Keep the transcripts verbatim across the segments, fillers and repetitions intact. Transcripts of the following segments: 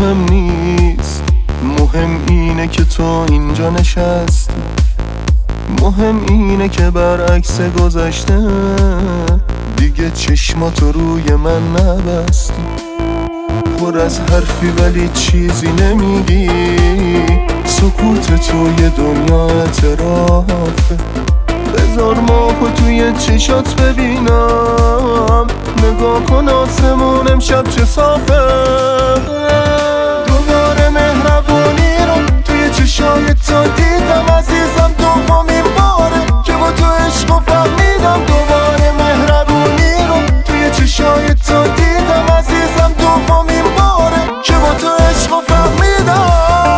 مهم نیست، مهم اینه که تو اینجا نشستی. مهم اینه که برعکس گذشته دیگه چشماتو روی من نبستی. پر از حرفی ولی چیزی نمیگی، سکوت توی دنیا اعترافه. بذار ماهو توی چشات ببینم، نگاه کن آسمون امشب چه صافه. دوباره مهربونی رو توی چشای تو دیدم عزیزم، دومین باره که با تو عشقو فهمیدم. دوباره مهربونی رو توی چشای تو دیدم عزیزم، دومین باره که با تو عشقو فهمیدم.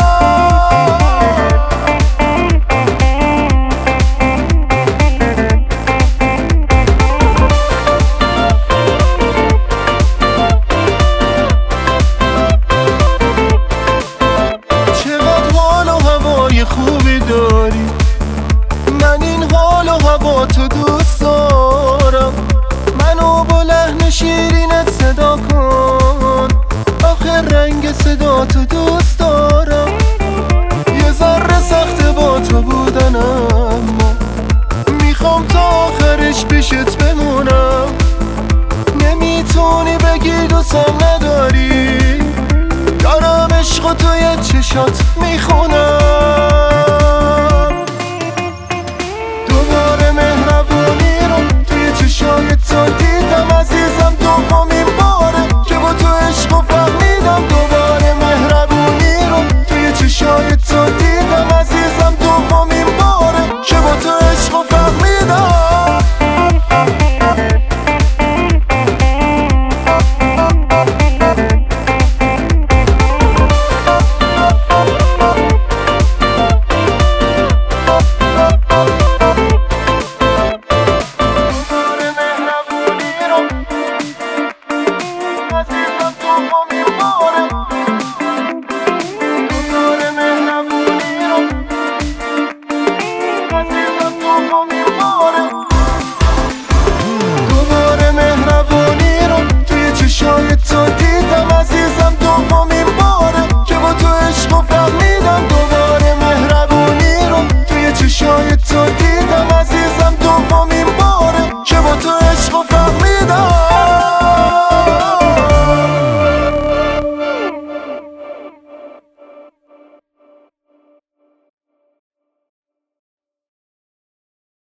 خوبی داری، من این حال و هوا تو دوست دارم. منو با لحن شیرینت صدا کن، آخر رنگ صدا تو دوست دارم. یه ذره سخته با تو بودن اما میخوام تا آخرش پیشت بمونم. نمیتونی بگی دوستم نداری، دارم عشق توی چشات میخونم.